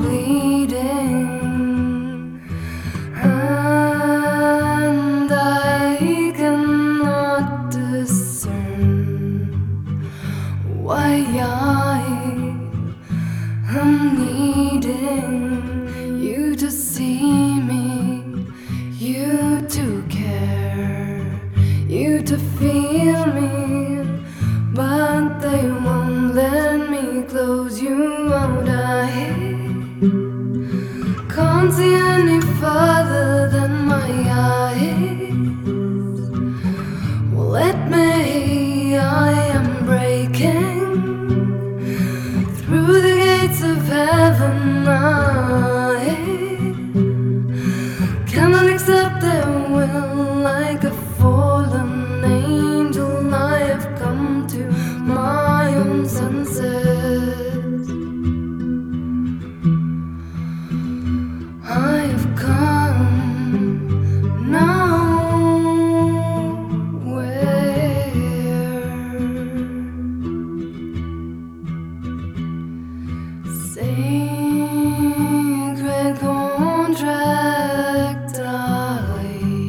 bleeding, and I cannot discern why I am needing you to see me, you to care, you to feel me, but they won't let me close you out. I can't see any further than my eyes will let me. I am breaking through the gates of heaven. I cannot accept their will. Like a fallen angel, I have come to my own senses. I have come nowhere. Sacred contract, I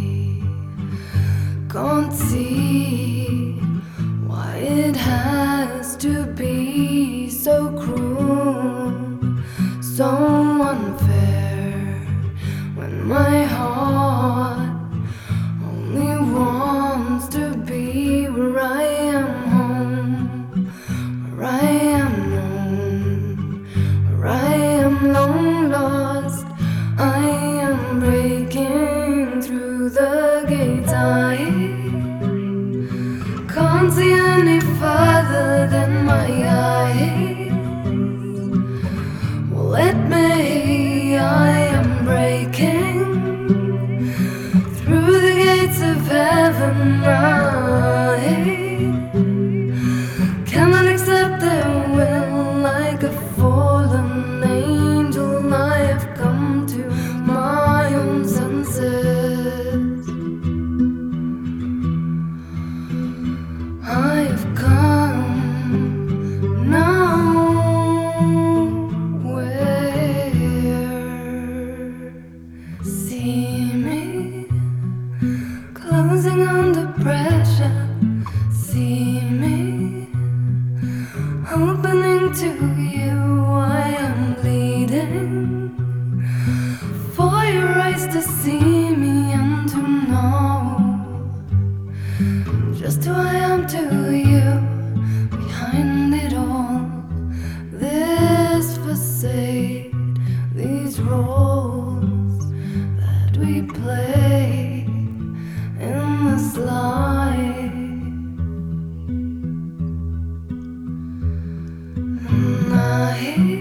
can't see why it has to be so cruel, so unfair, when my heart only wants to be where I am home, where I am known, where I am long lost. I am breaking through the gates. I can't see any further than my eyes will let me. I am breaking through the gates of heaven. I cannot accept their will. Like a fallen angel, I have come to my own senses. I have come nowhere. See me closing under pressure. See me opening to you. I am bleeding for your eyes to see me and to know just who I am to you. Behind it all, this facade, these roles that we play in this life. And I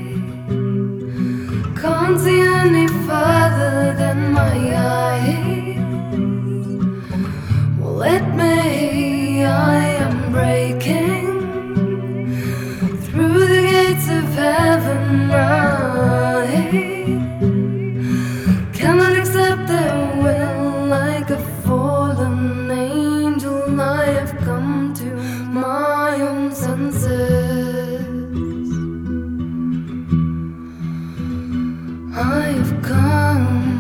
can't see any further than my eyes will let me. I am breaking through the gates of heaven. I cannot accept their will. Like a fallen angel, I have come to my own senses. I have come